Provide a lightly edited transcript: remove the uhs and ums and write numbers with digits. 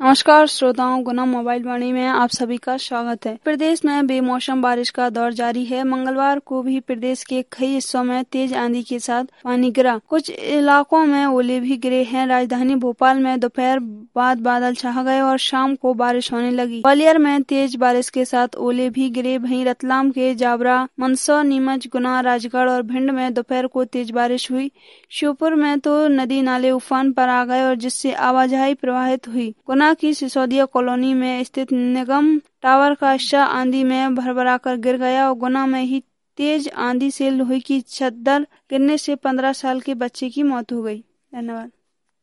नमस्कार श्रोताओं, गुना मोबाइल वाणी में आप सभी का स्वागत है। प्रदेश में बेमौसम बारिश का दौर जारी है। मंगलवार को भी प्रदेश के कई हिस्सों में तेज आंधी के साथ पानी गिरा। कुछ इलाकों में ओले भी गिरे हैं। राजधानी भोपाल में दोपहर बाद बादल छा गए और शाम को बारिश होने लगी। ग्वालियर में तेज बारिश के साथ ओले भी गिरे। वहीं रतलाम के जावरा, मंदसौर, नीमच, गुना, राजगढ़ और भिंड में दोपहर को तेज बारिश हुई। श्योपुर में तो नदी नाले उफान पर आ गए और जिससे आवाजाही प्रभावित हुई। गुना की सिसोदिया कॉलोनी में स्थित निगम टावर का हिस्सा आंधी में भरभराकर गिर गया और गुना में ही तेज आंधी से लोहे की छत गिरने से 15 साल के बच्चे की मौत हो गई। धन्यवाद।